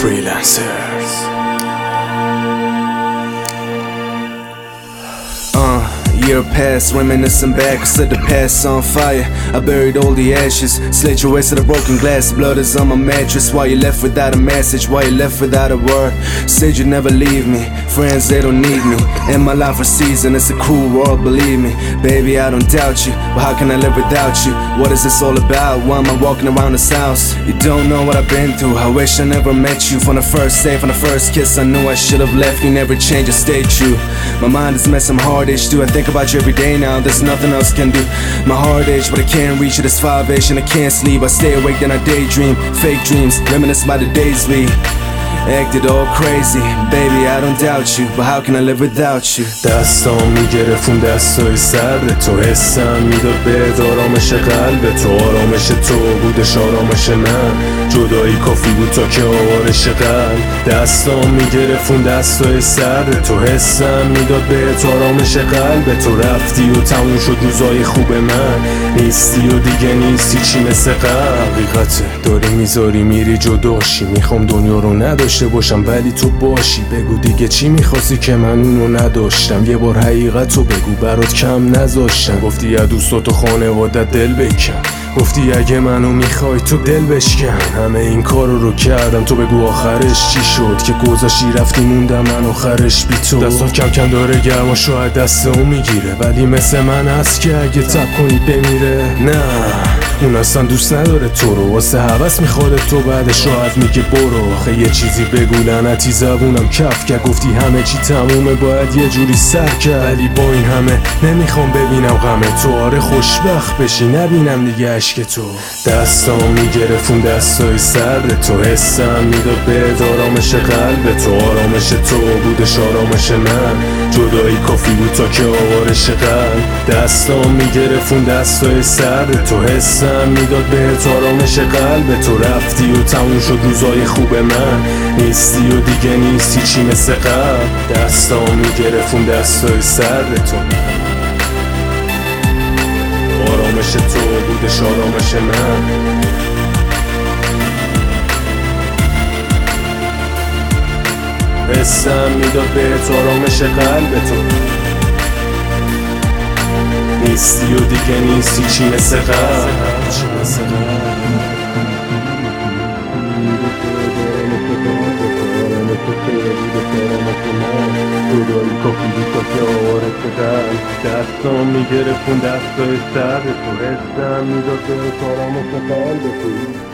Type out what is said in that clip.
freelancers. Year past, reminiscing back, set the past on fire. I buried all the ashes, slit your waist to the broken glass. Blood is on my mattress. Why you left without a message? Why you left without a word? Said you'd never leave me. Friends, they don't need me. In my life for season, it's a cruel world, believe me. Baby, I don't doubt you, but how can I live without you? What is this all about? Why am I walking around this house? You don't know what I've been through. I wish I never met you. From the first day, from the first kiss, I knew I should have left. You never changed, I stayed true. My mind is messing, I'm hard-ish too. I think about you every day now, there's nothing else can do. My heart ache, but I can't reach it. It's 5-ish and I can't sleep. I stay awake, then I daydream. Fake dreams, reminisce by the days we acted all crazy. Baby, I don't doubt you, but how can I live without you? دستام میگرفت اون دستای سرد تو، حسم میداد بهت آرامش قلب تو. آرامش تو بودش آرامش من، جدایی کافی بود تا که آوارش قلب. دستام میگرفت اون دستای سرد تو، حسم میداد بهت آرامش قلب تو. رفتی و تموم شد روزای خوب من، نیستی و دیگه نیستی چی مثل قبل. حقیقته داری میذاری میری جداشی. میخوام دنیا رو نداشته باشم ولی تو باشی. بگو دیگه چی میخواستی که من اونو نداشتم. یه بار حقیقتو بگو برات کم نذاشتم. گفتی از دوستات و خانوادت دل بکن، گفتی اگه منو میخوای تو دل بشکن. همه این کارو رو کردم، تو بگو آخرش چی شد که گذاشتی رفتی موندم من آخرش بی تو. دستا کم کم داره گرم و شاید دست اون میگیره، ولی مثل من هست که اگه تب کنی بمیره. نه اون اصلا دوست نداره تو رو، واسه هوس میخواد تو، بعدش راحت میگه برو. آخه یه چیزی بگو لعنتی زبونم کف کرد. گفتی همه چی تمومه باید یه جوری سر کرد، ولی با این همه نمیخوام ببینم غم تو. آره خوشبخت بشی نبینم دیگه عشق تو. دستام میگرفت اون دستای سرد تو، حسم میداد بهت آرامش قلب تو. آرامش تو بودش آرامش من، جدایی کافی بود تا که آوارش قلب. دستام میگرفت اون دستای سرد تو، حسم میداد بهت آرامش قلب تو. رفتی و تموم شد روزای خوب من، نیستی و دیگه نیستی چی مثل قبل. دستام میگرفت اون دستای سرد تو، آرامش تو بودش آرامش من. حسم میداد بهت آرامش قلب تو، نیستی و دیگه نیستی چی مثل قبل. جدایی کافی بود تا که آوارش قلب. دستام میگرفت اون دستای سرد تو، حسم میداد بهت آرامش قلب تو.